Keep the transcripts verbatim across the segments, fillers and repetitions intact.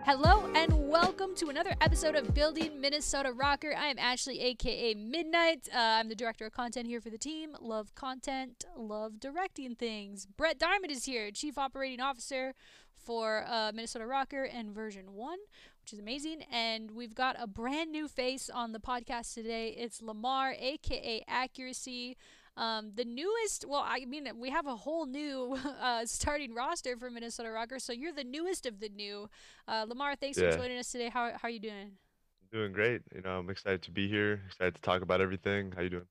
Hello and welcome to another episode of Building Minnesota Rocker. I am Ashley, aka Midnight. Uh, I'm the director of content here for the team. Love content, love directing things. Brett Diamond is here, chief operating officer for uh, Minnesota Rocker and version one, which is amazing. And we've got a brand new face on the podcast today. It's Lamar, aka Accuracy. Um, the newest, well, I mean, we have a whole new uh, starting roster for Minnesota Rocker, so you're the newest of the new. Uh, Lamar, thanks for Yeah, joining us today. How, how are you doing? I'm doing great. You know, I'm excited to be here, excited to talk about everything. How you doing?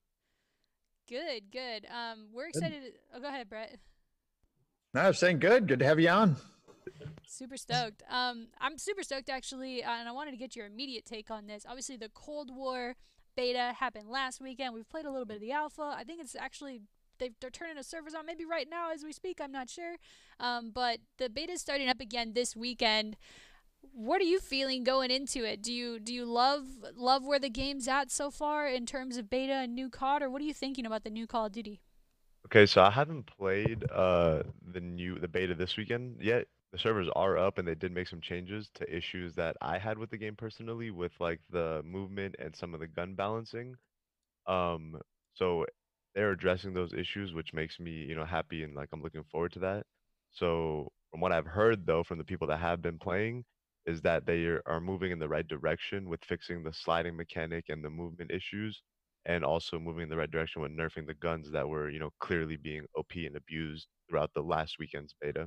Good, good. Um, we're Good. excited. Oh, go ahead, Brett. No, I was saying good. Good to have you on. Super stoked. Um, I'm super stoked actually, uh, and I wanted to get your immediate take on this. Obviously, the Cold War beta happened last weekend. We've played a little bit of the alpha. I think it's actually they've, they're turning the servers on maybe right now as we speak. I'm not sure. Um, but the beta is starting up again this weekend. What are you feeling going into it? Do you do you love love where the game's at so far in terms of beta and new C O D, or what are you thinking about the new Call of Duty? Okay, so I haven't played uh the new the beta this weekend yet. The servers are up and they did make some changes to issues that I had with the game personally with like the movement and some of the gun balancing. Um, so they're addressing those issues, which makes me, you know, happy and like I'm looking forward to that. So from what I've heard though from the people that have been playing is that they are are moving in the right direction with fixing the sliding mechanic and the movement issues and also moving in the right direction with nerfing the guns that were, you know, clearly being O P and abused throughout the last weekend's beta.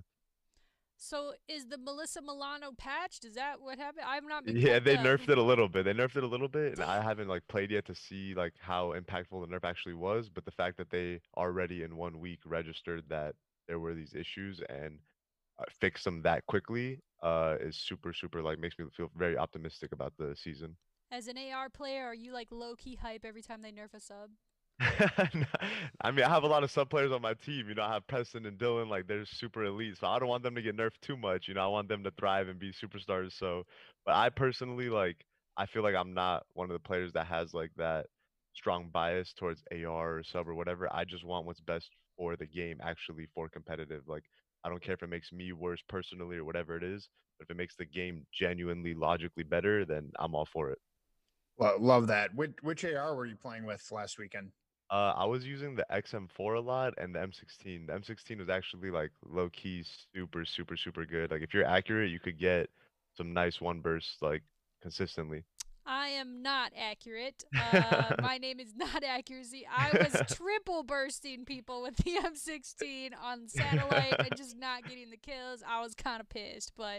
So is the Melissa Milano patched? Is that what happened? I've not been Yeah, kept they up. nerfed it a little bit. They nerfed it a little bit, and I Damn. haven't like played yet to see like how impactful the nerf actually was. But the fact that they already in one week registered that there were these issues and uh, fixed them that quickly uh, is super, super like makes me feel very optimistic about the season. As an A R player, are you like low key hype every time they nerf a sub? I mean, I have a lot of sub players on my team. You know, I have Preston and Dylan, like they're super elite. So I don't want them to get nerfed too much. You know, I want them to thrive and be superstars. So, but I personally like, I feel like I'm not one of the players that has like that strong bias towards A R or sub or whatever. I just want what's best for the game, actually for competitive. Like, I don't care if it makes me worse personally or whatever it is, but if it makes the game genuinely logically better, then I'm all for it. Lo- love that. Which which A R were you playing with last weekend? Uh, I was using the X M four a lot and the M sixteen. The M sixteen was actually like low key super super super good. Like if you're accurate, you could get some nice one bursts like consistently. I am not accurate. Uh, my name is not accuracy. I was triple bursting people with the M sixteen on satellite and just not getting the kills. I was kind of pissed, but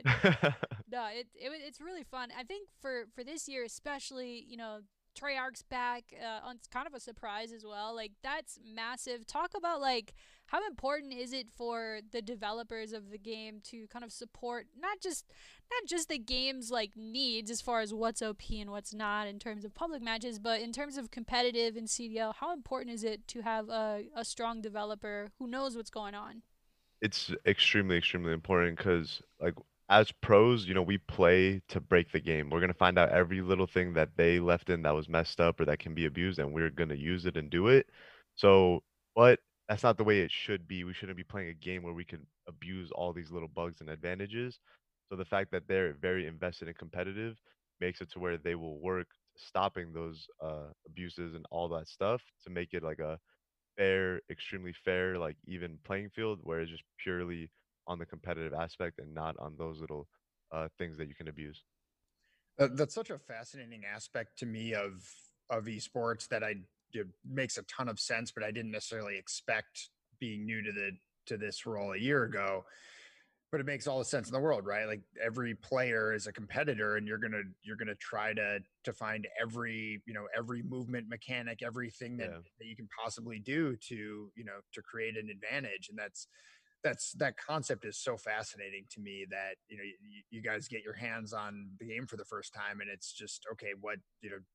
no, it, it it's really fun. I think for for this year especially, you know, Treyarch's back. Uh, on, it's kind of a surprise as well. Like that's massive. Talk about like how important is it for the developers of the game to kind of support not just not just the game's like needs as far as what's O P and what's not in terms of public matches, but in terms of competitive and C D L. How important is it to have a, a strong developer who knows what's going on? It's extremely extremely important because like as pros, you know, we play to break the game. We're gonna find out every little thing that they left in that was messed up or that can be abused, and we're gonna use it and do it. So, but that's not the way it should be. We shouldn't be playing a game where we can abuse all these little bugs and advantages. So the fact that they're very invested and competitive makes it to where they will work stopping those uh, abuses and all that stuff to make it like a fair, extremely fair, like even playing field where it's just purely on the competitive aspect and not on those little uh, things that you can abuse. Uh, that's such a fascinating aspect to me of of esports that I it makes a ton of sense, but I didn't necessarily expect being new to the to this role a year ago. But it makes all the sense in the world, right? Like every player is a competitor, and you're gonna you're gonna try to to find every you know every movement mechanic, everything that Yeah. that you can possibly do to you know to create an advantage, and that's that's that concept is so fascinating to me that you know you, you guys get your hands on the game for the first time, and it's just okay. What you know,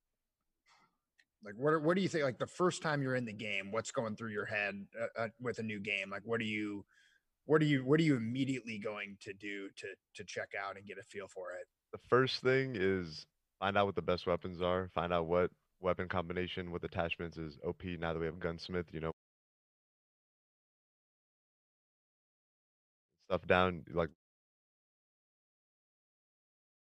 like what what do you think? Like the first time you're in the game, what's going through your head uh, uh, with a new game? Like what do you what are you what are you immediately going to do to to check out and get a feel for it? The first thing is find out what the best weapons are, find out what weapon combination with attachments is O P now that we have Gunsmith, you know, stuff down like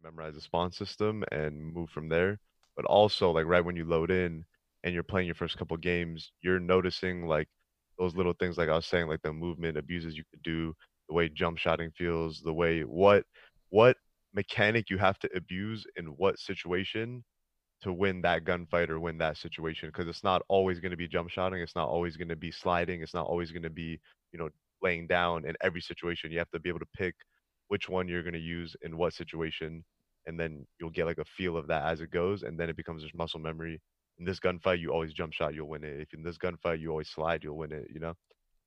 memorize the spawn system and move from there. But also, like right when you load in and you're playing your first couple games, you're noticing like those little things, like I was saying, like the movement abuses you could do, the way jump shotting feels, the way what what mechanic you have to abuse in what situation to win that gunfight or win that situation. Because it's not always going to be jump shotting, it's not always going to be sliding, it's not always going to be, you know, laying down in every situation. You have to be able to pick which one you're going to use in what situation, and then you'll get like a feel of that as it goes, and then it becomes just muscle memory. In this gunfight, you always jump shot, you'll win it. If in this gunfight you always slide, you'll win it. You know?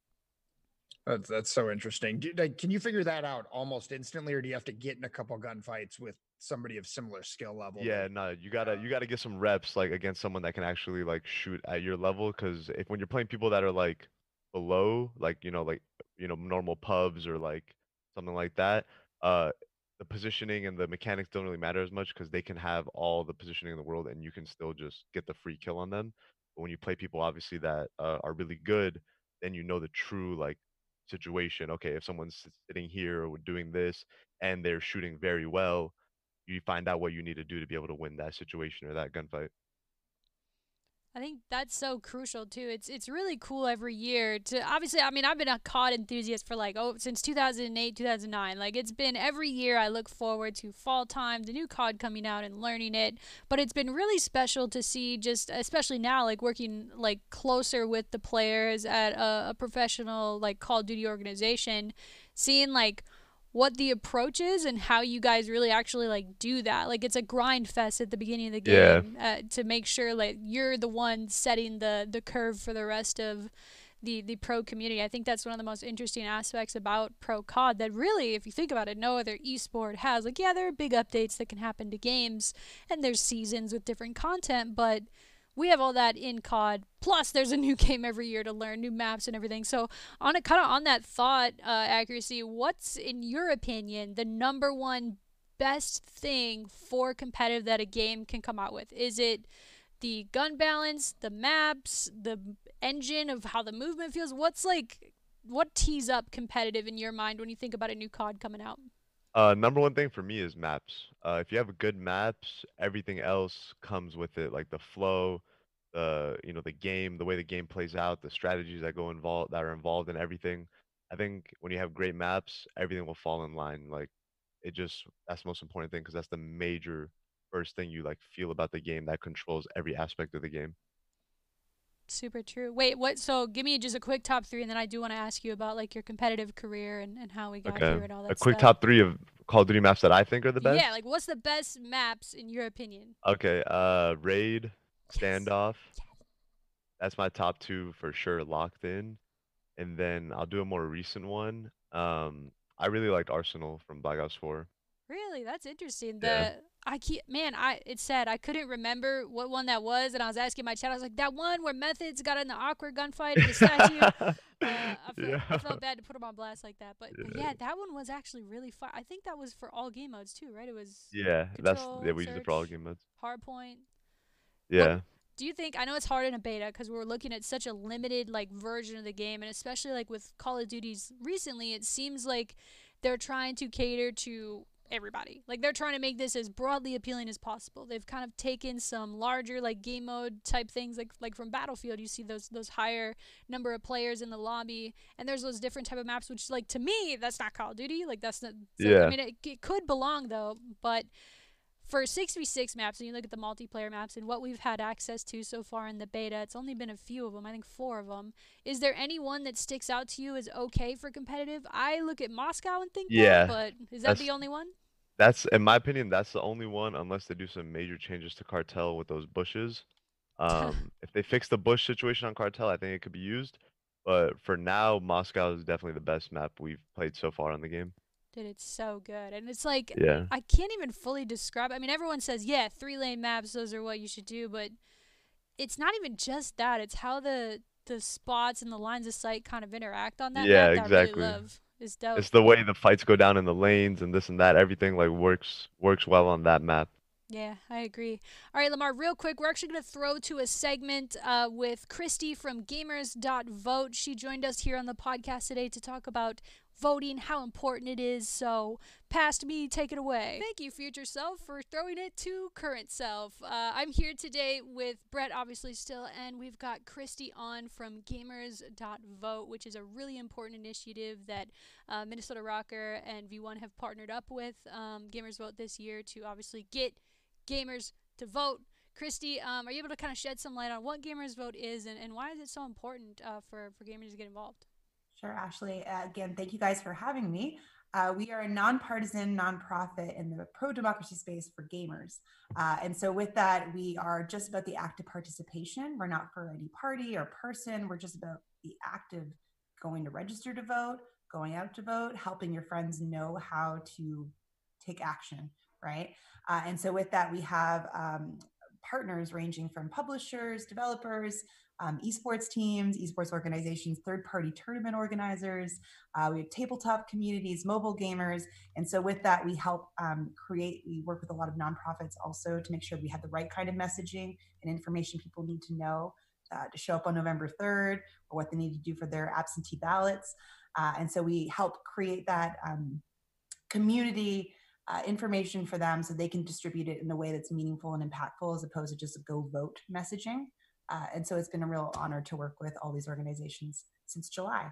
That's that's so interesting. Do, like, can you figure that out almost instantly, or do you have to get in a couple gunfights with somebody of similar skill level? Yeah, That, no, you gotta uh, you gotta get some reps like against someone that can actually like shoot at your level. Because if when you're playing people that are like below, like you know, like you know, normal pubs or like something like that, uh, the positioning and the mechanics don't really matter as much because they can have all the positioning in the world and you can still just get the free kill on them. But when you play people obviously that uh, are really good, then you know the true like situation. Okay, if someone's sitting here or doing this and they're shooting very well, you find out what you need to do to be able to win that situation or that gunfight. I think that's so crucial too. It's it's really cool every year to obviously. I mean, I've been a C O D enthusiast for like oh since two thousand eight, two thousand nine. Like it's been every year. I look forward to fall time, the new C O D coming out and learning it. But it's been really special to see, just especially now, like working like closer with the players at a, a professional like Call of Duty organization, seeing like what the approach is and how you guys really actually like do that. Like it's a grind fest at the beginning of the Yeah, game uh, to make sure like you're the one setting the the curve for the rest of the the pro community. I think that's one of the most interesting aspects about pro C O D that really, if you think about it, no other esport has. Like yeah, there are big updates that can happen to games and there's seasons with different content, but we have all that in C O D. Plus, there's a new game every year to learn new maps and everything. So, on a kind of on that thought uh, accuracy, what's in your opinion the number one best thing for competitive that a game can come out with? Is it the gun balance, the maps, the engine of how the movement feels? What's like what tees up competitive in your mind when you think about a new C O D coming out? uh, number one thing for me is maps. Uh, if you have good maps, everything else comes with it, like the flow, the you know the game, the way the game plays out, the strategies that go involved that are involved in everything. I think when you have great maps, everything will fall in line. Like it just that's the most important thing because that's the major first thing you like feel about the game that controls every aspect of the game. Super true. Wait, what? So give me just a quick top three, and then I do want to ask you about like your competitive career and, and how we got Okay. here and all A that quick stuff. top three of Call of Duty maps that I think are the Yeah, best. like what's the best maps in your opinion? Okay. Uh, Raid, Yes. Standoff. That's my top two for sure, locked in. And then I'll do a more recent one. Um, I really liked Arsenal from Black Ops four. Really? That's interesting. Yeah. The I keep man, I it said I couldn't remember what one that was, and I was asking my chat. I was like, that one where Methods got in the awkward gunfight in the statue. Uh, I felt Yeah. I felt bad to put him on blast like that, but but Yeah. yeah, that one was actually really fun. I think that was for all game modes too, right? It was Yeah. That's yeah. control, We use it for all search, game modes. hardpoint. What Yeah. do you think? I know it's hard in a beta because we're looking at such a limited like version of the game, and especially like with Call of Duties recently, it seems like they're trying to cater to everybody. Like they're trying to make this as broadly appealing as possible. They've kind of taken some larger like game mode type things, like like from Battlefield. You see those those higher number of players in the lobby, and there's those different type of maps, which like to me that's not Call of Duty. Like that's not. So I Yeah. mean, it, it could belong though, but for six v six maps, and you look at the multiplayer maps and what we've had access to so far in the beta, it's only been a few of them, I think four of them. Is there any one that sticks out to you as okay for competitive? I look at Moscow and think that, Yeah. but is that the That's only one? that's in my opinion, that's the only one unless they do some major changes to Cartel with those bushes. Um, if they fix the bush situation on Cartel, I think it could be used. But for now, Moscow is definitely the best map we've played so far on the game. Dude, it's so good. And it's like, Yeah. I can't even fully describe. I mean, everyone says, yeah, three lane maps, those are what you should do, but it's not even just that. It's how the the spots and the lines of sight kind of interact on that Yeah, map that I really exactly. love. Is dope. It's the way the fights go down in the lanes and this and that. Everything like works works well on that map. Yeah, I agree. All right, Lamar, real quick, we're actually going to throw to a segment uh, with Christy from Gamers dot Vote. She joined us here on the podcast today to talk about voting, how important it is. So past me, take it away. Thank you, future self, for throwing it to current self. Uh, I'm here today with Brett, obviously, still, and we've got Christy on from gamers dot vote, which is a really important initiative that uh, Minnesota Rocker and V one have partnered up with um, Gamers Vote this year to obviously get gamers to vote. Christy, um, are you able to kind of shed some light on what Gamers Vote is and, and why is it so important uh, for, for gamers to get involved? Sure, Ashley. Uh, again, thank you guys for having me. Uh, we are a nonpartisan nonprofit in the pro-democracy space for gamers. Uh, and so with that, we are just about the active participation. We're not for any party or person. We're just about the active going to register to vote, going out to vote, helping your friends know how to take action, right? Uh, and so with that, we have um, partners ranging from publishers, developers, um, esports teams, esports organizations, third-party tournament organizers. Uh, we have tabletop communities, mobile gamers. And so with that, we help um, create, we work with a lot of nonprofits also to make sure we have the right kind of messaging and information people need to know uh, to show up on November third, or what they need to do for their absentee ballots. Uh, and so we help create that um, community Uh, information for them so they can distribute it in a way that's meaningful and impactful as opposed to just a go vote messaging. Uh, and so it's been a real honor to work with all these organizations since July.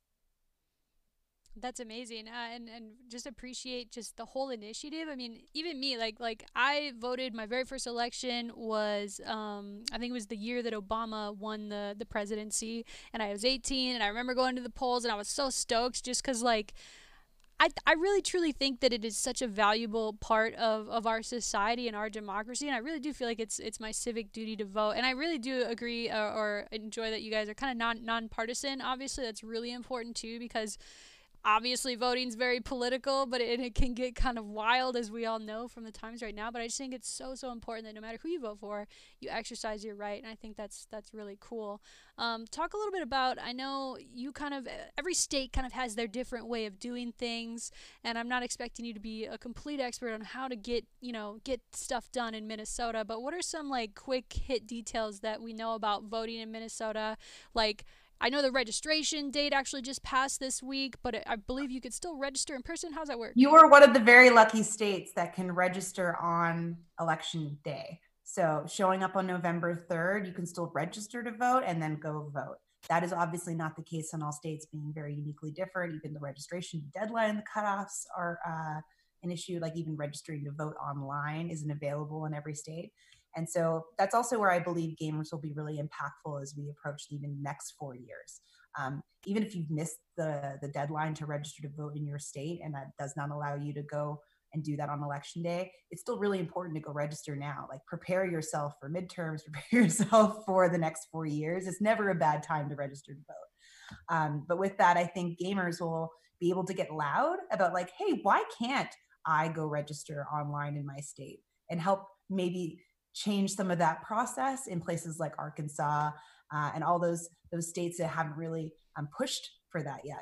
That's amazing, uh, and and just appreciate just the whole initiative. I mean, even me, like like I voted. My very first election was, um, I think it was the year that Obama won the the presidency, and I was eighteen, and I remember going to the polls, and I was so stoked just because like. I, I really truly think that it is such a valuable part of, of our society and our democracy, and I really do feel like it's it's my civic duty to vote. And I really do agree or, or enjoy that you guys are kind of non nonpartisan. Obviously, that's really important too, because obviously voting is very political, but it, it can get kind of wild, as we all know from the times right now. But I just think it's so so important that no matter who you vote for, you exercise your right, and I think that's that's really cool. Um, talk a little bit about, I know you kind of, every state kind of has their different way of doing things, and I'm not expecting you to be a complete expert on how to get, you know, get stuff done in Minnesota, but what are some like quick hit details that we know about voting in Minnesota? Like, I know the registration date actually just passed this week, but I believe you could still register in person. How's that work? You are one of the very lucky states that can register on election day. So showing up on November third, you can still register to vote and then go vote. That is obviously not the case in all states, being very uniquely different. Even the registration deadline, the cutoffs are uh, an issue, like even registering to vote online isn't available in every state. And so that's also where I believe gamers will be really impactful as we approach the even next four years. Um, even if you've missed the, the deadline to register to vote in your state, and that does not allow you to go and do that on election day, it's still really important to go register now. Like, prepare yourself for midterms, prepare yourself for the next four years. It's never a bad time to register to vote. Um, but with that, I think gamers will be able to get loud about like, hey, why can't I go register online in my state, and help maybe change some of that process in places like Arkansas uh, and all those those states that haven't really um, pushed for that yet.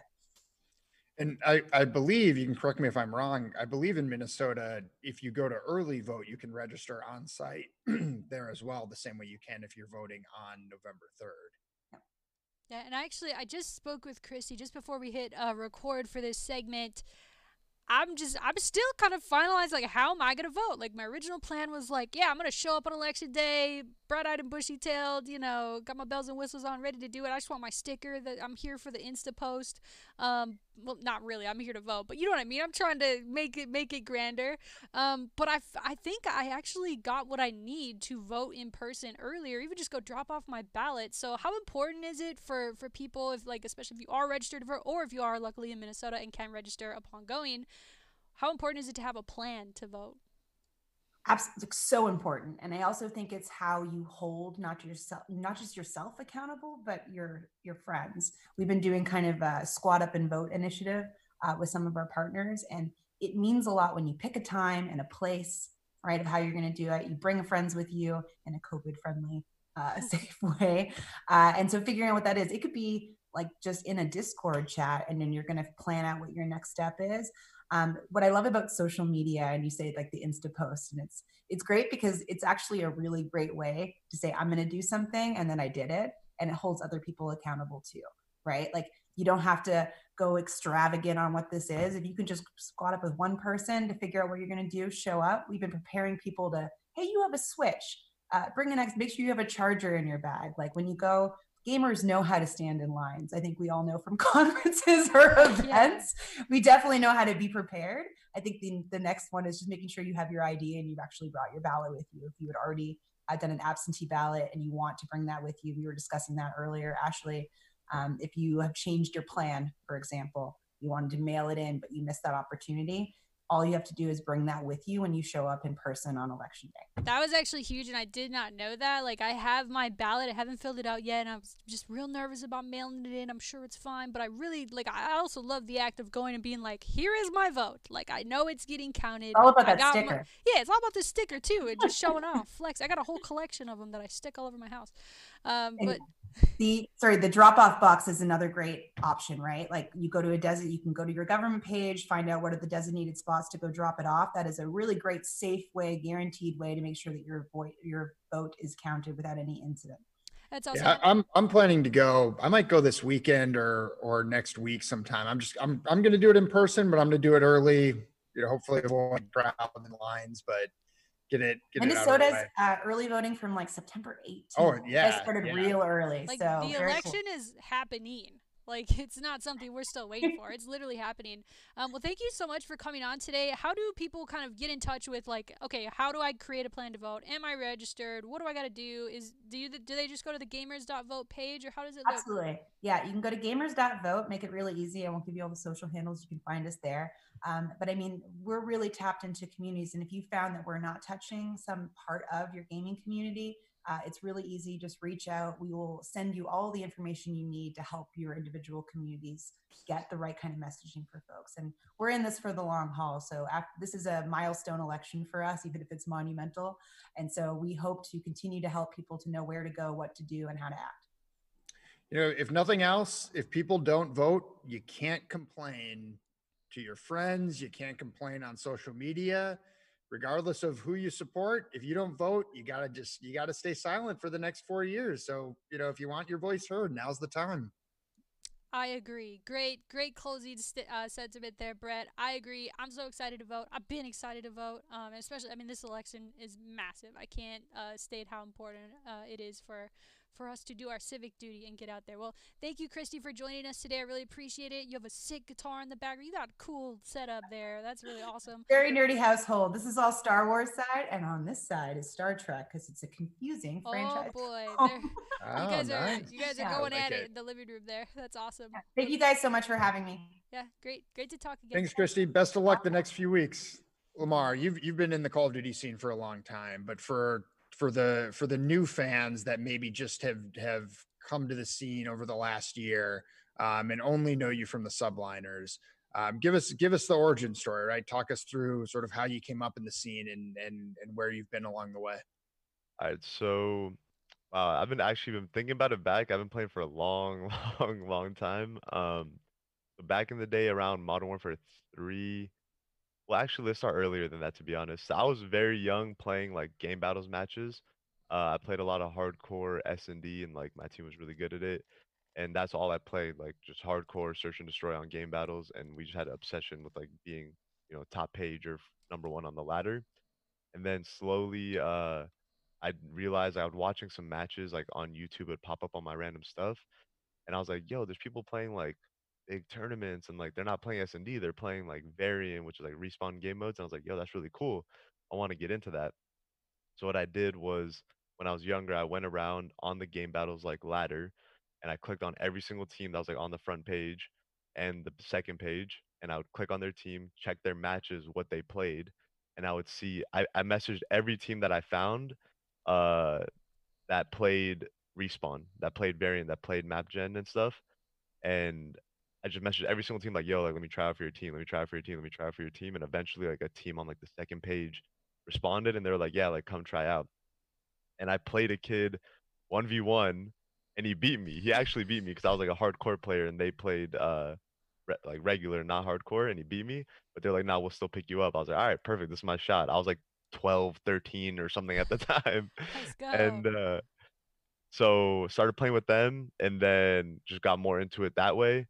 And I, I believe, you can correct me if I'm wrong, I believe in Minnesota, if you go to early vote, you can register on site there as well, the same way you can if you're voting on November third. Yeah, and actually, I just spoke with Christy just before we hit uh, record for this segment. I'm just, I'm still kind of finalized, like, how am I going to vote? Like, my original plan was like, yeah, I'm going to show up on election day, bright-eyed and bushy-tailed, you know, got my bells and whistles on, ready to do it. I just want my sticker that I'm here for the Insta post. Um, well, not really. I'm here to vote, but you know what I mean? I'm trying to make it, make it grander. Um, but I, I think I actually got what I need to vote in person earlier, even just go drop off my ballot. So how important is it for, for people, if like, especially if you are registered to vote, or if you are luckily in Minnesota and can register upon going, how important is it to have a plan to vote? Absolutely, so important. And I also think it's how you hold not yourself, not just yourself accountable, but your your friends. We've been doing kind of a squad up and vote initiative uh, with some of our partners, and it means a lot when you pick a time and a place, right, of how you're going to do it. You bring friends with you in a COVID-friendly, uh, safe way, uh, and so figuring out what that is, it could be like just in a Discord chat, and then you're going to plan out what your next step is. Um, what I love about social media, and you say like the Insta post, and it's it's great because it's actually a really great way to say I'm going to do something and then I did it, and it holds other people accountable too, right? Like, you don't have to go extravagant on what this is. If you can just squat up with one person to figure out what you're going to do, show up. We've been preparing people to, hey, you have a Switch. Uh, bring an X, make sure you have a charger in your bag. Like when you go, gamers know how to stand in lines. I think we all know from conferences or events. Yeah. We definitely know how to be prepared. I think the, the next one is just making sure you have your I D and you've actually brought your ballot with you. If you had already uh, done an absentee ballot and you want to bring that with you, we were discussing that earlier, Ashley. Um, if you have changed your plan, for example, you wanted to mail it in, but you missed that opportunity, all you have to do is bring that with you when you show up in person on election day. That was actually huge, and I did not know that. Like, I have my ballot. I haven't filled it out yet, and I was just real nervous about mailing it in. I'm sure it's fine, but I really, like, I also love the act of going and being like, here is my vote. Like, I know it's getting counted. All about I that sticker. My, yeah, it's all about the sticker, too, and just showing off. Flex. I got a whole collection of them that I stick all over my house. Um, but... The sorry, the drop-off box is another great option, right? Like you go to a desert, you can go to your government page, find out what are the designated spots to go drop it off. That is a really great, safe way, guaranteed way to make sure that your vote your vote is counted without any incident. That's awesome. Yeah, I'm I'm planning to go. I might go this weekend or or next week sometime. I'm just I'm I'm going to do it in person, but I'm going to do it early. You know, hopefully it won't crowd in lines, but. Get it. Get Minnesota's it out of uh, early voting from like September eighteenth. Oh yeah, I started yeah. real early. Like so the election cool. is happening. Like it's not something we're still waiting for. It's literally happening. Um, well, thank you so much for coming on today. How do people kind of get in touch with like, okay, how do I create a plan to vote? Am I registered? What do I got to do? Is do you do they just go to the gamers dot vote page or how does it look? Absolutely. Yeah, you can go to gamers dot vote. Make it really easy. I won't give you all the social handles. You can find us there. Um, but I mean, we're really tapped into communities. And if you found that we're not touching some part of your gaming community, uh, it's really easy. Just reach out. We will send you all the information you need to help your individual communities get the right kind of messaging for folks. And we're in this for the long haul. So after, this is a milestone election for us, even if it's monumental. And so we hope to continue to help people to know where to go, what to do, and how to act. You know, if nothing else, if people don't vote, you can't complain to your friends. You can't complain on social media, regardless of who you support. If you don't vote, you got to just, you got to stay silent for the next four years. So, you know, if you want your voice heard, now's the time. I agree. Great, great closing st- uh, sentiment there, Brett. I agree. I'm so excited to vote. I've been excited to vote. Um, especially, I mean, this election is massive. I can't uh, state how important uh, it is for for us to do our civic duty and get out there. Well, thank you, Christy, for joining us today. I really appreciate it. You have a sick guitar in the background. You got a cool setup there. That's really awesome. Very nerdy household. This is all Star Wars side, and on this side is Star Trek because it's a confusing oh, franchise. Boy. Oh boy. boy. You guys are nice. you guys are Yeah, going like at it. it in the living room there. That's awesome. Yeah. Thank you guys so much for having me. Yeah, great. Great to talk again. Thanks, Christy. Best of luck the next few weeks. Lamar, you've you've been in the Call of Duty scene for a long time, but for for the for the new fans that maybe just have have come to the scene over the last year um, and only know you from the subliners, um, give us give us the origin story, right? Talk us through sort of how you came up in the scene and and and where you've been along the way. All right, so uh, I've been actually been thinking about it back. I've been playing for a long, long, long time. Um, back in the day around Modern Warfare three. Well, actually, let's start earlier than that, to be honest. I was very young playing like game battles matches. Uh, I played a lot of hardcore S and D, and like my team was really good at it. And that's all I played, like just hardcore search and destroy on game battles. And we just had an obsession with like being, you know, top page or f- number one on the ladder. And then slowly, uh, I realized I was watching some matches like on YouTube, would pop up on my random stuff, and I was like, "Yo, there's people playing like big tournaments, and like they're not playing S and D, they're playing like Variant, which is like respawn game modes." And I was like, "Yo, that's really cool. I want to get into that." So what I did was, when I was younger, I went around on the game battles like ladder, and I clicked on every single team that was like on the front page and the second page, and I would click on their team, check their matches, what they played, and I would see. I, I messaged every team that I found, uh, that played respawn, that played variant, that played map gen and stuff, and I just messaged every single team like, "Yo, like let me try out for your team, let me try out for your team, let me try out for your team," and eventually like a team on like the second page responded, and they were like, "Yeah, like come try out." And I played a kid one v one, and he beat me. He actually beat me because I was like a hardcore player, and they played uh re- like regular, not hardcore, and he beat me. But they're like, "Nah, we'll still pick you up." I was like, "All right, perfect. This is my shot." I was like twelve, thirteen or something at the time. Let's go. And uh so started playing with them, and then just got more into it that way.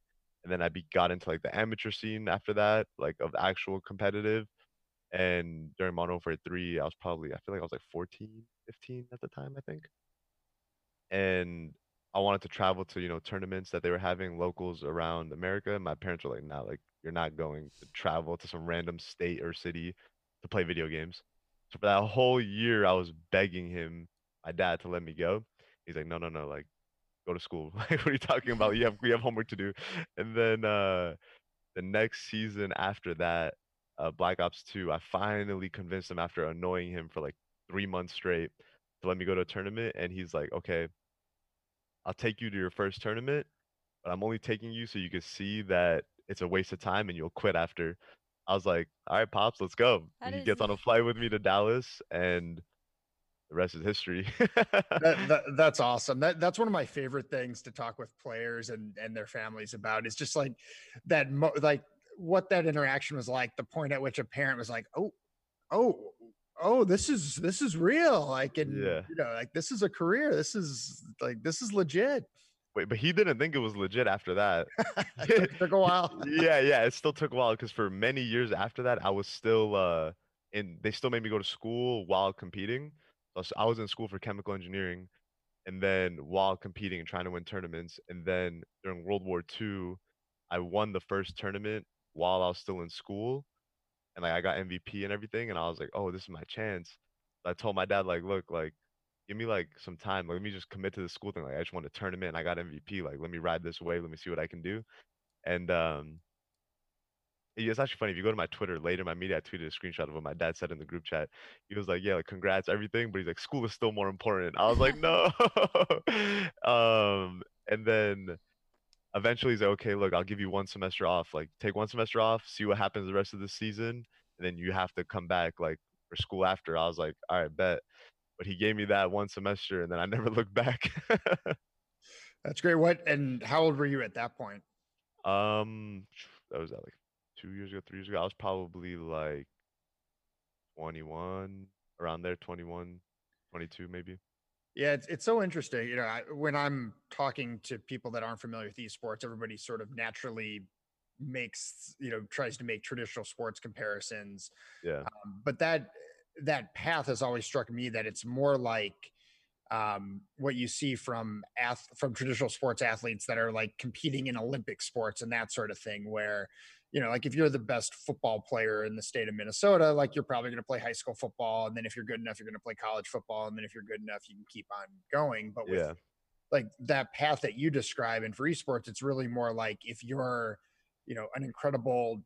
and then I be got into like the amateur scene after that, like of actual competitive. And during Modern Warfare three, I was probably I feel like I was like fourteen, fifteen at the time, I think. And I wanted to travel to, you know, tournaments that they were having locals around America. My parents were like, "Nah, like you're not going to travel to some random state or city to play video games." So for that whole year, I was begging him, my dad, to let me go. He's like, "No, no, no, like go to school. Like, what are you talking about? You have we have homework to do." And then uh the next season after that, uh, Black Ops two, I finally convinced him after annoying him for like three months straight to let me go to a tournament. And he's like, "Okay, I'll take you to your first tournament, but I'm only taking you so you can see that it's a waste of time and you'll quit after." I was like, "All right, Pops, let's go." That He is gets on a flight with me to Dallas, and the rest is history. That, that that's awesome. That that's one of my favorite things to talk with players and and their families about. Is just like that, mo- like what that interaction was like. The point at which a parent was like, "Oh, oh, oh, this is this is real. Like, and Yeah. you know, like this is a career. This is like this is legit." Wait, but he didn't think it was legit after that. It took, took a while. Yeah, yeah, it still took a while because for many years after that, I was still uh in they still made me go to school while competing. So I was I was in school for chemical engineering, and then while competing and trying to win tournaments. And then during World War two, I won the first tournament while I was still in school, and like I got M V P and everything, and I was like, "Oh, this is my chance." So I told my dad like, "Look, like give me like some time. Like, let me just commit to the school thing. Like I just won a tournament and I got M V P. Like let me ride this wave. Let me see what I can do." And um yeah, it's actually funny. If you go to my Twitter later, my media, I tweeted a screenshot of what my dad said in the group chat. He was like, "Yeah, like congrats, everything," but he's like, "School is still more important." I was like, "No." Um, and then eventually he's like, "Okay, look, I'll give you one semester off. Like, take one semester off, see what happens the rest of the season, and then you have to come back like for school after." I was like, "All right, bet." But he gave me that one semester, and then I never looked back. That's great. What and how old were you at that point? Um, that was that like two years ago, three years ago. I was probably like twenty-one, around there, twenty-one, twenty-two maybe. Yeah, it's it's so interesting. You know, I, when I'm talking to people that aren't familiar with esports, everybody sort of naturally makes, you know, tries to make traditional sports comparisons. Yeah. Um, but that that path has always struck me that it's more like um, what you see from ath- from traditional sports athletes that are like competing in Olympic sports and that sort of thing, where you know, like if you're the best football player in the state of Minnesota, like you're probably going to play high school football, and then if you're good enough, you're going to play college football, and then if you're good enough, you can keep on going. But with Yeah. like that path that you describe, and for esports, it's really more like if you're, you know, an incredible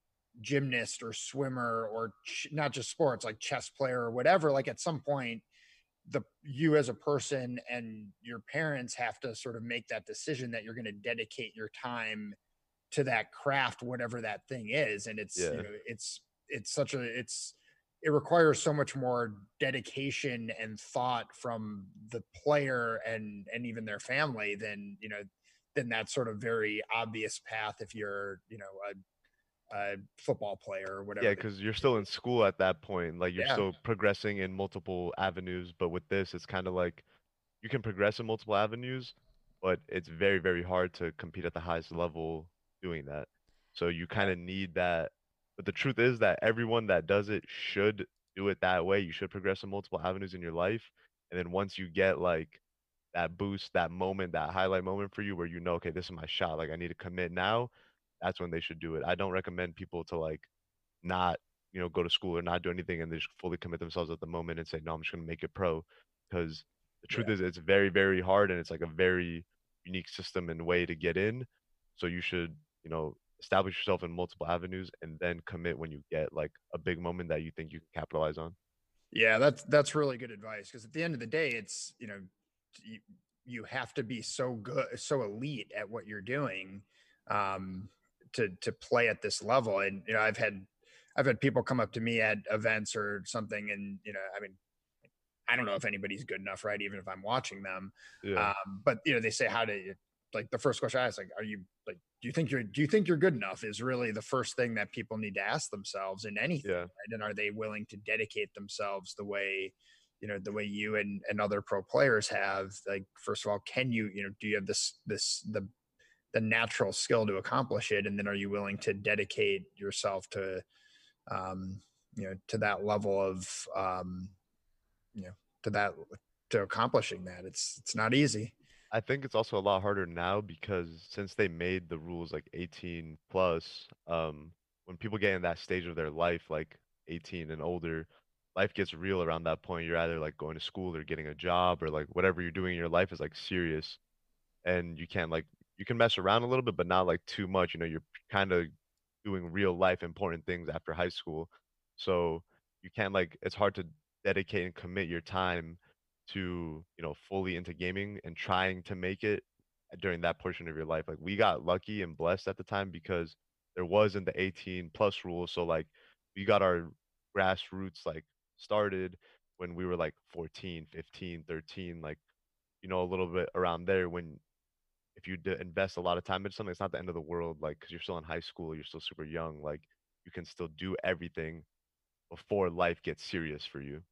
gymnast or swimmer or ch- not just sports like chess player or whatever, like at some point the you as a person and your parents have to sort of make that decision that you're going to dedicate your time to that craft, whatever that thing is. And it's, you Yeah. know, it's it's such a it's it requires so much more dedication and thought from the player and and even their family than, you know, than that sort of very obvious path if you're, you know, a a football player or Yeah, whatever. because you're still in school at that point. Like you're Yeah. still progressing in multiple avenues. But with this, it's kind of like you can progress in multiple avenues, but it's very, very hard to compete at the highest level doing that. So you kind of need that. But the truth is that everyone that does it should do it that way. You should progress in multiple avenues in your life. And then once you get like that boost, that moment, that highlight moment for you where you know, okay, this is my shot. Like I need to commit now. That's when they should do it. I don't recommend people to like not, you know, go to school or not do anything and they just fully commit themselves at the moment and say, no, I'm just gonna make it pro. Because the truth Yeah. is it's very, very hard and it's like a very unique system and way to get in. So you should, you know, establish yourself in multiple avenues and then commit when you get like a big moment that you think you can capitalize on. Yeah, that's that's really good advice because at the end of the day, it's, you know, you, you have to be so good, so elite at what you're doing, um, to to play at this level. And you know, I've had I've had people come up to me at events or something, and you know, I mean, I don't know if anybody's good enough, right? Even if I'm watching them. Yeah. Um, but you know, they say, how do you, like the first question I ask, like, are you like, do you think you're, do you think you're good enough is really the first thing that people need to ask themselves in anything. Yeah. Right? And are they willing to dedicate themselves the way, you know, the way you and, and other pro players have? Like, first of all, can you, you know, do you have this, this, the the natural skill to accomplish it, and then are you willing to dedicate yourself to um, you know to that level of um, you know to that to accomplishing that? It's it's not easy. I think it's also a lot harder now because since they made the rules like eighteen plus, um, when people get in that stage of their life, like eighteen and older, life gets real around that point. You're either like going to school or getting a job or like whatever you're doing in your life is like serious, and you can't like you can mess around a little bit, but not like too much. You know, you're kind of doing real life important things after high school, so you can't like it's hard to dedicate and commit your time to, you know, fully into gaming and trying to make it during that portion of your life. Like we got lucky and blessed at the time because there wasn't the eighteen plus rule. So like we got our grassroots like started when we were like fourteen, fifteen, thirteen, like, you know, a little bit around there when if you d- invest a lot of time into something, it's not the end of the world. Like, because you're still in high school, you're still super young. Like, you can still do everything before life gets serious for you.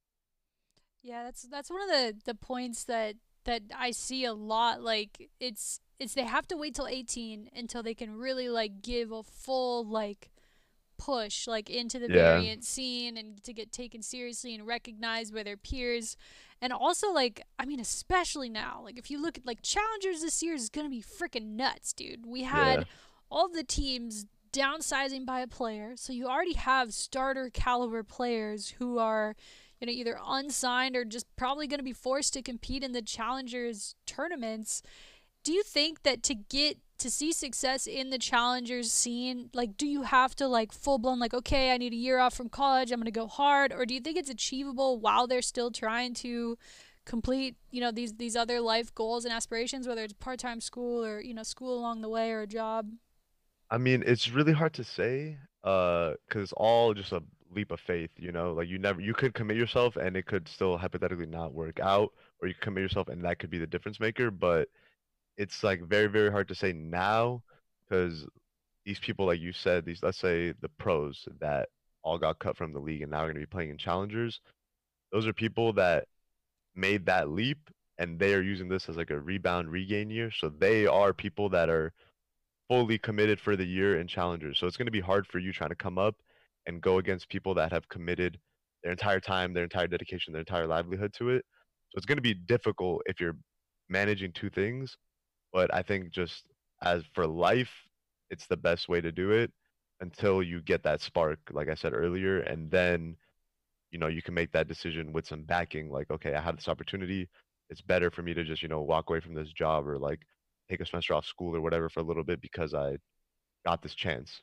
Yeah, that's that's one of the the points that that I see a lot. Like it's it's they have to wait till eighteen until they can really like give a full like push like into the Yeah. variant scene and to get taken seriously and recognized by their peers. And also like I mean especially now, like if you look at like challengers this year is going to be freaking nuts, dude. We Yeah. had all the teams downsizing by a player. So you already have starter caliber players who are you know either unsigned or just probably going to be forced to compete in the challengers tournaments. Do you think that to get to see success in the challengers scene, like do you have to like full blown like okay, I need a year off from college, I'm going to go hard, or do you think it's achievable while they're still trying to complete, you know, these these other life goals and aspirations, whether it's part-time school or, you know, school along the way or a job? I mean, it's really hard to say, uh, because it's all just a leap of faith, you know? Like you never you could commit yourself and it could still hypothetically not work out, or you could commit yourself and that could be the difference maker, but it's like very, very hard to say now because these people, like you said, these let's say the pros that all got cut from the league and now are going to be playing in challengers, those are people that made that leap and they are using this as like a rebound regain year. So they are people that are fully committed for the year in challengers. So it's going to be hard for you trying to come up and go against people that have committed their entire time, their entire dedication, their entire livelihood to it. So it's going to be difficult if you're managing two things, but I think just as for life, it's the best way to do it until you get that spark, like I said earlier, and then you know you can make that decision with some backing. Like, okay, I have this opportunity. It's better for me to just you know walk away from this job or like take a semester off school or whatever for a little bit because I got this chance.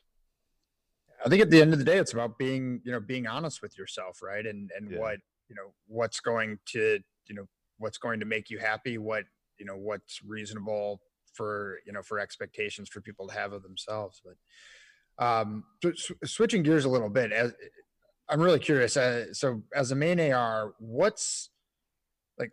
I think at the end of the day, it's about being, you know, being honest with yourself, right? And and Yeah, what, you know, what's going to, you know, what's going to make you happy, what, you know, what's reasonable for, you know, for expectations for people to have of themselves. But um so, s- switching gears a little bit, as I'm really curious. Uh, so as a main A R, what's like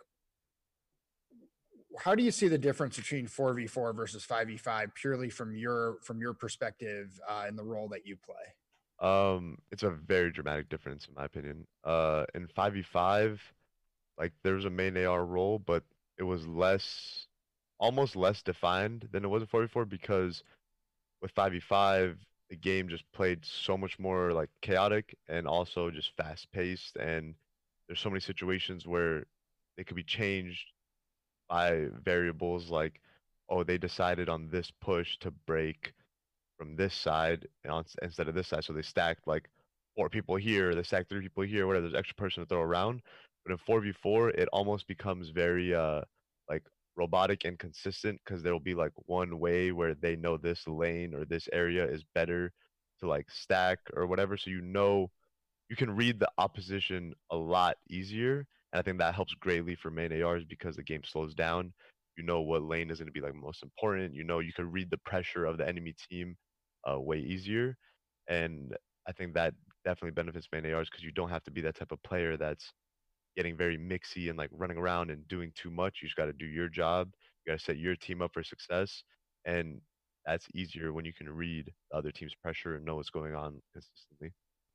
how do you see the difference between four v four versus five v five purely from your from your perspective uh, in the role that you play? um, it's a very dramatic difference in my opinion. Uh, in five v five, like there was a main A R role, but it was less, almost less defined than it was in four v four because with five v five, the game just played so much more like chaotic and also just fast paced. And there's so many situations where they could be changed by variables like, oh, they decided on this push to break from this side and on, instead of this side. So they stacked like four people here, they stacked three people here, whatever. There's extra person to throw around. But in four v four, it almost becomes very uh like robotic and consistent because there will be like one way where they know this lane or this area is better to like stack or whatever. So you know you can read the opposition a lot easier. And I think that helps greatly for main A Rs because the game slows down. You know what lane is going to be like most important. You know you can read the pressure of the enemy team uh, way easier. And I think that definitely benefits main A Rs because you don't have to be that type of player that's getting very mixy and like running around and doing too much. You just got to do your job. You got to set your team up for success. And that's easier when you can read the other team's pressure and know what's going on consistently.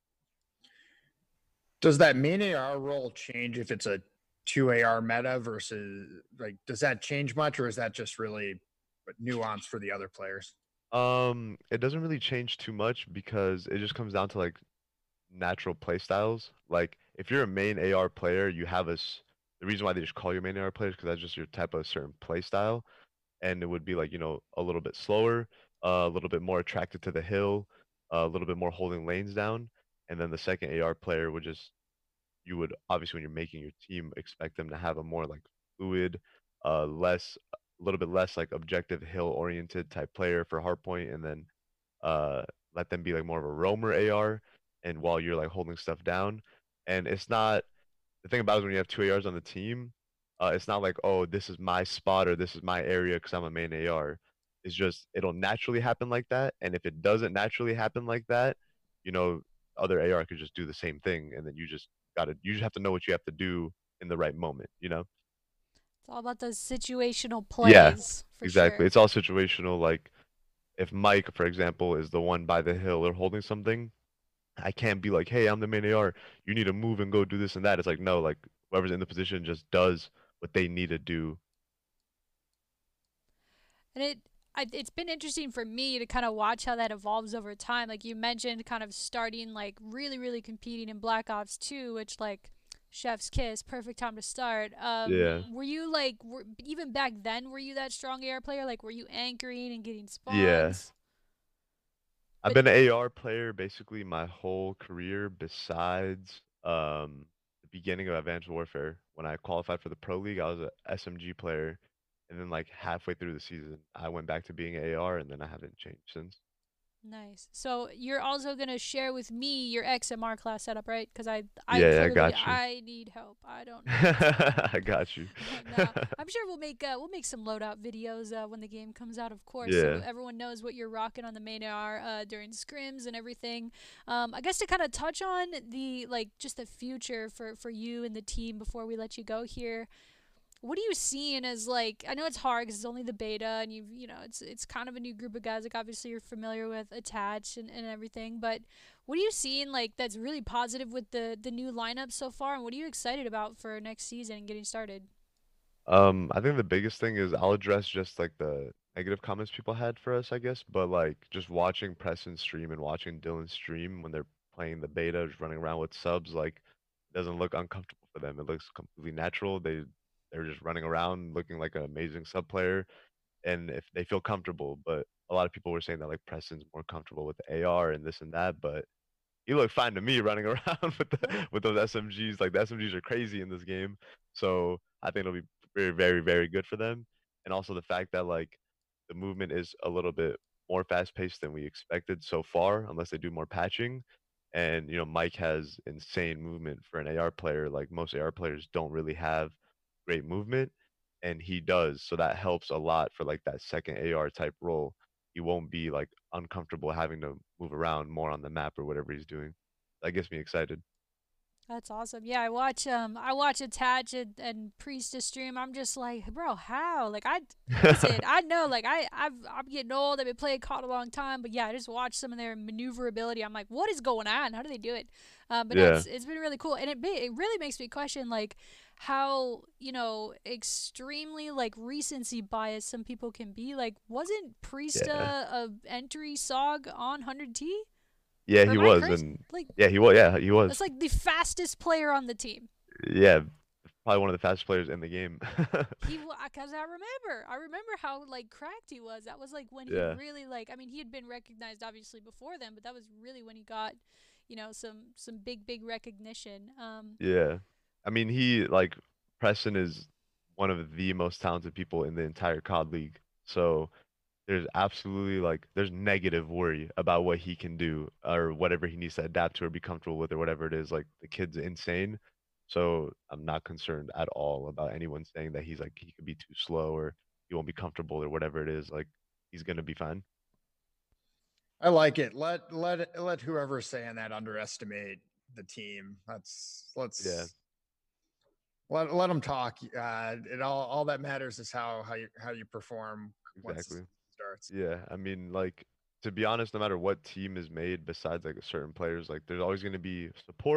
Does that main A R role change if it's a two A R meta versus like does that change much or is that just really nuance for the other players? Um, it doesn't really change too much because it just comes down to like natural play styles. Like if you're a main A R player, you have a s- the reason why they just call you main A R players because that's just your type of certain play style, and it would be like you know a little bit slower, uh, a little bit more attracted to the hill, uh, a little bit more holding lanes down, and then the second A R player would just you would obviously when you're making your team expect them to have a more like fluid, uh, less a little bit less like objective hill oriented type player for hardpoint, and then uh let them be like more of a roamer A R, and while you're like holding stuff down, and it's not the thing about it is when you have two A Rs on the team, uh, it's not like oh this is my spot or this is my area because I'm a main A R. It's just it'll naturally happen like that, and if it doesn't naturally happen like that, you know, other A R could just do the same thing, and then you just gotta you just have to know what you have to do in the right moment, you know? It's all about those situational Yeah, plays for exactly. sure. It's all situational. Like if Mike, for example, is the one by the hill or holding something, I can't be like, hey, I'm the main A R. You need to move and go do this and that. It's like, no, like whoever's in the position just does what they need to do. And it I, it's been interesting for me to kind of watch how that evolves over time. Like you mentioned, kind of starting like really, really competing in Black Ops two, which like chef's kiss, perfect time to start. Um, Yeah. were you like were, even back then? Were you that strong A R player? Like, were you anchoring and getting Yeah. spawns? I've But been an A R player basically my whole career besides um the beginning of Advanced Warfare. When I qualified for the Pro League, I was a S M G player. And then like halfway through the season, I went back to being A R and then I haven't changed since. nice. So you're also gonna share with me your X M R class setup, right? Because I, I Yeah, yeah, I clearly, got you. I need help. I don't know what's going on. I got you. No, I'm sure we'll make uh, we'll make some loadout videos uh, when the game comes out, of course, so Yeah. everyone knows what you're rocking on the main A R uh, during scrims and everything. Um, I guess to kind of touch on the like just the future for for you and the team before we let you go here. What are you seeing as like? I know it's hard because it's only the beta, and you've you know it's it's kind of a new group of guys. Like obviously you're familiar with Attach and, and everything, but what are you seeing like that's really positive with the the new lineup so far, and what are you excited about for next season and getting started? Um, I think the biggest thing is I'll address just like the negative comments people had for us, I guess. But like just watching Preston stream and watching Dylan stream when they're playing the beta, just running around with subs, like it doesn't look uncomfortable for them. It looks completely natural. They they're just running around looking like an amazing sub player, and if they feel comfortable. But a lot of people were saying that like Preston's more comfortable with the A R and this and that, but he looked fine to me running around with Yeah. the with those S M Gs. Like the S M Gs are crazy in this game, so I think it'll be very, very, very good for them. And also the fact that like the movement is a little bit more fast paced than we expected so far, unless they do more patching. And you know, Mike has insane movement for an A R player. Like most A R players don't really have great movement, and he does. So that helps a lot for like that second A R type role. He won't be like uncomfortable having to move around more on the map or whatever he's doing. That gets me excited. That's awesome. Yeah, I watch um I watch Attach and, and Priestess stream. I'm just like, bro, how? Like I listen, I know like I I've I'm getting old. I've been playing C O D a long time, but yeah, I just watch some of their maneuverability. I'm like, what is going on? How do they do it? Um, but no, Yeah, it's it's been really cool, and it ma- it really makes me question like how you know extremely like recency bias some people can be. Like, wasn't Priest a, yeah, a entry S O G on one hundred T? yeah. Or He am I was, crazy? and Like yeah, he was. Yeah, he that's was. like the fastest player on the team. Yeah, probably one of the fastest players in the game. He because I remember I remember how like cracked he was. That was like when he Yeah, really like I mean he had been recognized obviously before then, but that was really when he got you know some some big big recognition. Um, yeah. I mean, he like Preston is one of the most talented people in the entire C O D league. So there's absolutely like there's negative worry about what he can do or whatever he needs to adapt to or be comfortable with or whatever it is. Like the kid's insane. So I'm not concerned at all about anyone saying that he's like he could be too slow or he won't be comfortable or whatever it is. Like he's gonna be fine. I like it. Let let let whoever's saying that underestimate the team. Let's Yeah, let's let let them talk. Uh, it all all that matters is how how you how you perform once the exactly. season starts. Yeah, I mean, like to be honest, no matter what team is made, besides like certain players, like there's always going to be support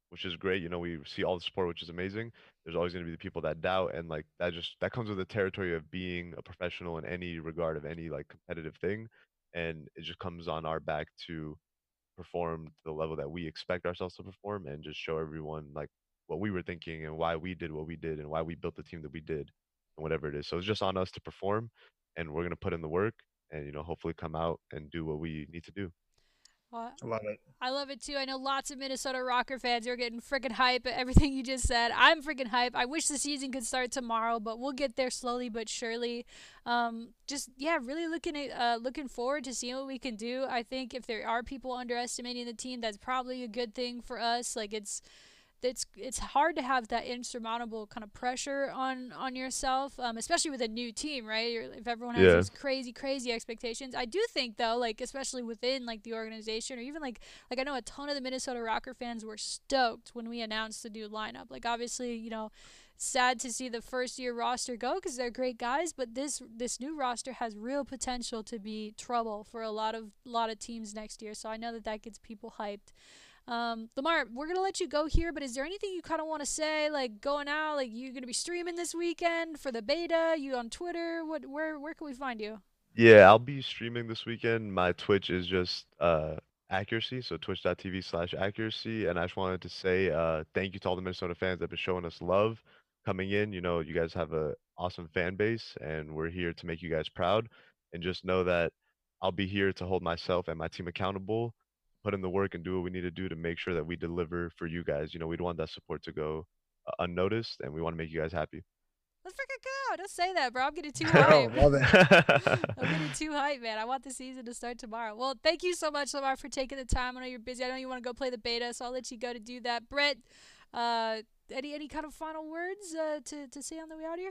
which is great. You know, we see all the support, which is amazing. There's always going to be the people that doubt, and like that just that comes with the territory of being a professional in any regard of any like competitive thing, and it just comes on our back to perform to the level that we expect ourselves to perform and just show everyone like what we were thinking and why we did what we did and why we built the team that we did and whatever it is. So it's just on us to perform, and we're going to put in the work and you know hopefully come out and do what we need to do. Well, I love it. I love it too. I know lots of Minnesota Rocker fans are getting freaking hype at everything you just said. I'm freaking hype. I wish the season could start tomorrow, but we'll get there slowly but surely. Um, just yeah, really looking at uh, looking forward to seeing what we can do. I think if there are people underestimating the team, that's probably a good thing for us. Like it's it's it's hard to have that insurmountable kind of pressure on on yourself, um, especially with a new team, right? You're, if everyone has Yeah. these crazy, crazy expectations, I do think though, like especially within like the organization, or even like like I know a ton of the Minnesota Rocker fans were stoked when we announced the new lineup. Like obviously, you know, sad to see the first year roster go because they're great guys, but this this new roster has real potential to be trouble for a lot of lot of teams next year. So I know that that gets people hyped. Um, Lamar, we're gonna let you go here, but is there anything you kind of want to say, like going out, like you're gonna be streaming this weekend for the beta? You on Twitter? What? Where? Where can we find you? Yeah, I'll be streaming this weekend. My Twitch is just uh accuracy, so twitch.tv slash accuracy. And I just wanted to say uh thank you to all the Minnesota fans that have been showing us love coming in. You know, you guys have a awesome fan base and we're here to make you guys proud. And just know that I'll be here to hold myself and my team accountable, put in the work and do what we need to do to make sure that we deliver for you guys. You know, we don't want that support to go uh, unnoticed and we want to make you guys happy. Let's freaking go! Don't say that, bro. I'm getting too Oh, hype. love it. I'm getting too hype, man. I want the season to start tomorrow. Well, thank you so much, Lamar, for taking the time. I know you're busy. I know you want to go play the beta, so I'll let you go to do that. Brett, uh, any any kind of final words uh, to to say on the way out here?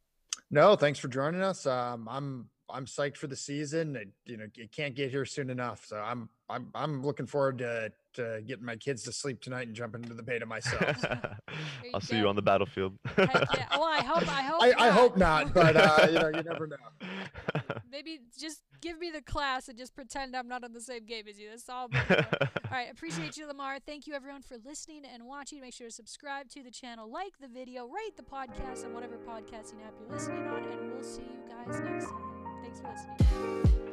No, thanks for joining us. Um, I'm I'm psyched for the season. It, you know, it can't get here soon enough. So I'm I'm I'm looking forward to to getting my kids to sleep tonight and jumping into the beta myself. you I'll see go. you on the battlefield. Heck yeah. Well, I hope I hope I, not. I hope not, but uh, you know, you never know. Maybe just give me the class and just pretend I'm not on the same game as you. That's all. I'm looking for. All right. Appreciate you, Lamar. Thank you, everyone, for listening and watching. Make sure to subscribe to the channel, like the video, rate the podcast on whatever podcasting app you're listening on, and we'll see you guys next time. Thanks for listening.